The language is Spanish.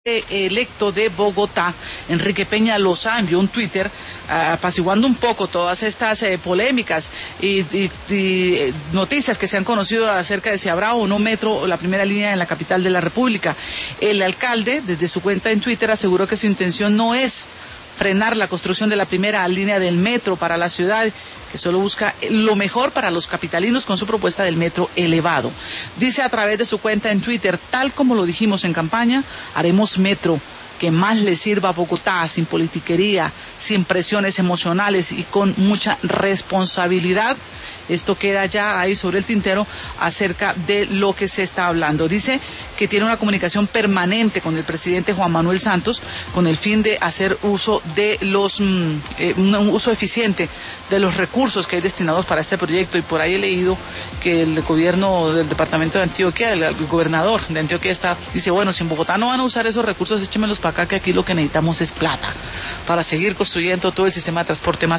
Electo de Bogotá, Enrique Peña Loza, envió un Twitter apaciguando un poco todas estas polémicas y noticias que se han conocido acerca de si habrá o no metro o la primera línea en la capital de la República. El alcalde, desde su cuenta en Twitter, aseguró que su intención no es frenar la construcción de la primera línea del metro para la ciudad, que solo busca lo mejor para los capitalinos con su propuesta del metro elevado. Dice a través de su cuenta en Twitter: tal como lo dijimos en campaña, haremos metro que más le sirva a Bogotá, sin politiquería, sin presiones emocionales y con mucha responsabilidad. Esto queda ya ahí sobre el tintero acerca de lo que se está hablando. Dice que tiene una comunicación permanente con el presidente Juan Manuel Santos con el fin de hacer uso de un uso eficiente de los recursos que hay destinados para este proyecto. Y por ahí he leído que el gobierno del departamento de Antioquia, el gobernador de Antioquia dice, bueno, si en Bogotá no van a usar esos recursos, échemelos para acá, que aquí lo que necesitamos es plata para seguir construyendo todo el sistema de transporte más